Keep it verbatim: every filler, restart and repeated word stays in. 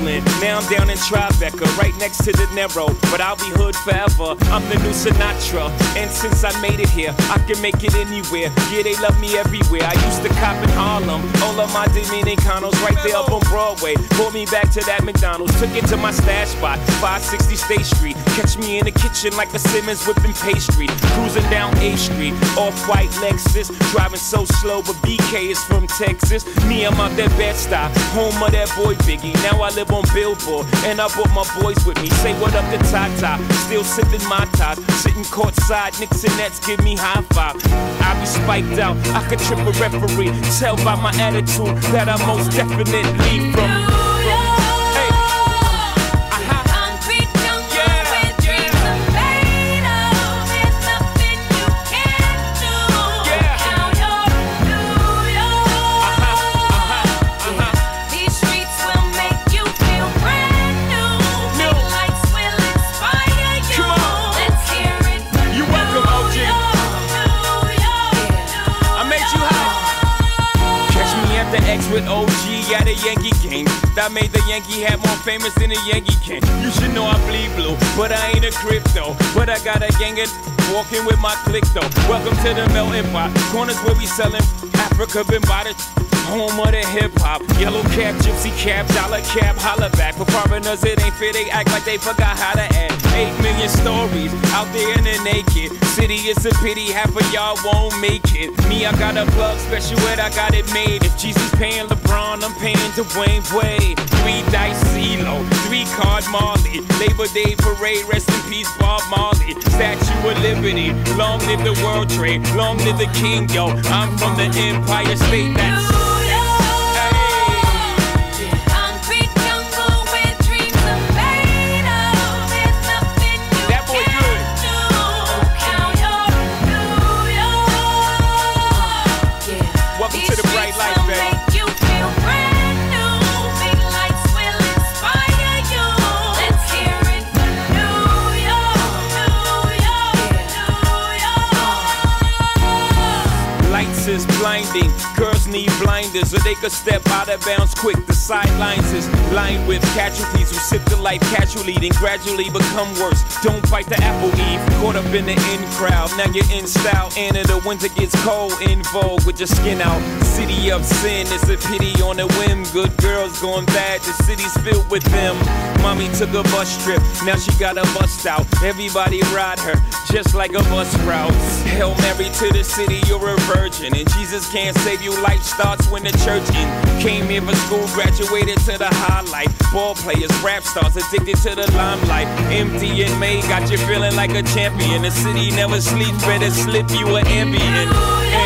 Brooklyn. Now I'm down in Tribeca, right next to the Narrow. But I'll be hood forever. I'm the new Sinatra. And since I made it here, I can make it anywhere. Yeah, they love me everywhere. I used to cop in Harlem. All of my Dominicanos right there up on Broadway. Pulled me back to that McDonald's. Took it to my stash spot, five sixty State Street. Catch me in the kitchen like a Simmons whipping pastry. Cruising down A Street, off-white Lexus. Driving so slow, but B K is from Texas. Me, I'm out that Bed-Stuy, home of that boy Biggie. Now I live on Billboard, and I brought my boys with me. Say what up to Tata, still sipping my ties. Sitting courtside, Knicks and Nets give me high five. I be spiked out, I could trip a referee. Tell by my attitude that I most definitely from. With O G at a Yankee game. That made the Yankee hat more famous than a Yankee can. You should know I bleed blue, but I ain't a crypto. But I got a gang of walking with my click though. Welcome to the melting pot. Corners where we selling Africa been by the home of the hip hop. Yellow cap, gypsy cap, dollar cap, holla back. For foreigners it ain't fair, they act like they forgot how to act. Eight million stories out there in the naked city. It's a pity half of y'all won't make it. Me, I got a plug special ed, I got it made. If Jesus paying LeBron, I'm paying Dwayne Wade. Three dice CeeLo, three card Marley. Labor Day parade, rest in peace Bob Marley. Statue of Liberty, long live the World Trade, long live the King, yo. I'm from the Empire State, that's blinding. Girls need blinders so they could step out of bounds quick. The sidelines is lined with casualties who sip the life casually, then gradually become worse. Don't bite the apple, Eve. Caught up in the in crowd. Now you're in style, and in the winter gets cold. In vogue with your skin out. City of sin, it's a pity on a whim. Good girls going bad, the city's filled with them. Mommy took a bus trip, now she got a bust out. Everybody ride her, just like a bus route. Hail Mary to the city, you're a virgin. And Jesus can't save you, life starts when the church in. Came here for school, graduated to the highlight. Ball players, rap stars, addicted to the limelight. Empty and May got you feeling like a champion. The city never sleeps, better slip you an Ambien.